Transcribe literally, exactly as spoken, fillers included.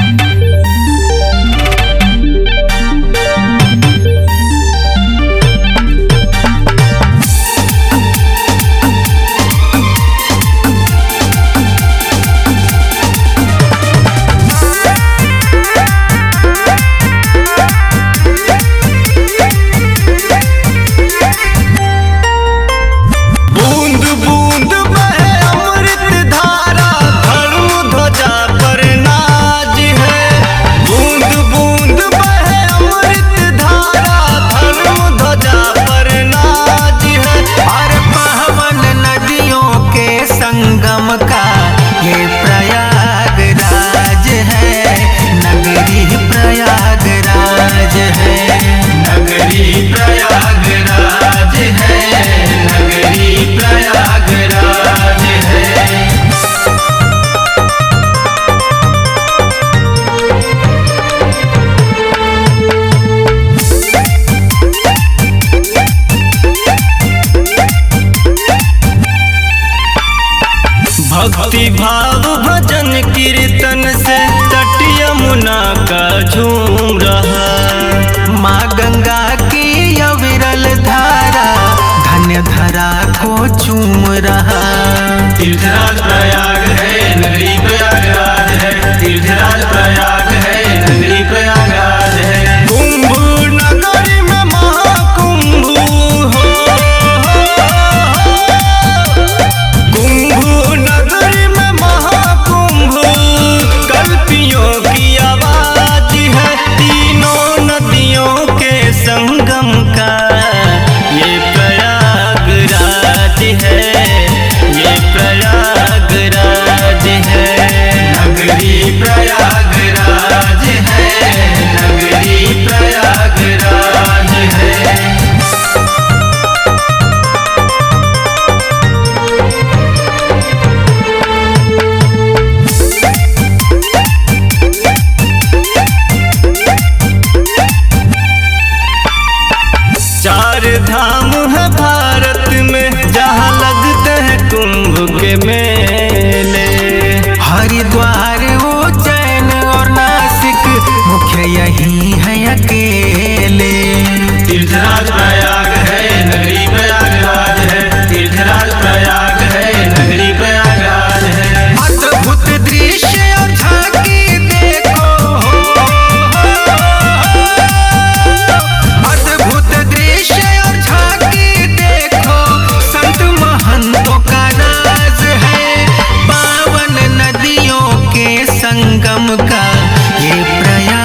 भक्ति भाव भजन कीर्तन से तट यमुना का झूम रहा। माँ गंगा की अविरल धारा धन्य धरा को चूम रहा। तीर्थराज प्रयाग है नगरी प्रयागराज है, तीर्थराज प्रयाग है नगरी प्रयागराज है। कुंभ नगरी में महाकुंभ हो, कुंभ नगरी में महाकुंभ कल्पियों की आवाज है। तीनों नदियों के संगम का ये प्रयागराज है, ये प्रयागराज है। नगरी प्रयागराज है, नगरी प्रयागराज है। चार धाम है भारत में जहाँ लगते हैं कुंभ के मेले। हरिद्वार उज्जैन और नासिक मुख्य यही है अकेले। तीर्थराज प्रयाग है नगरी प्रयागराज है, तीर्थराज प्रयाग है नगरी प्रयागराज है। अद्भुत दृश्य और झांकी देखो, अद्भुत दृश्य और झांकी देखो, संत महंतों का राज है। पावन नदियों के संगम का ये प्रयाग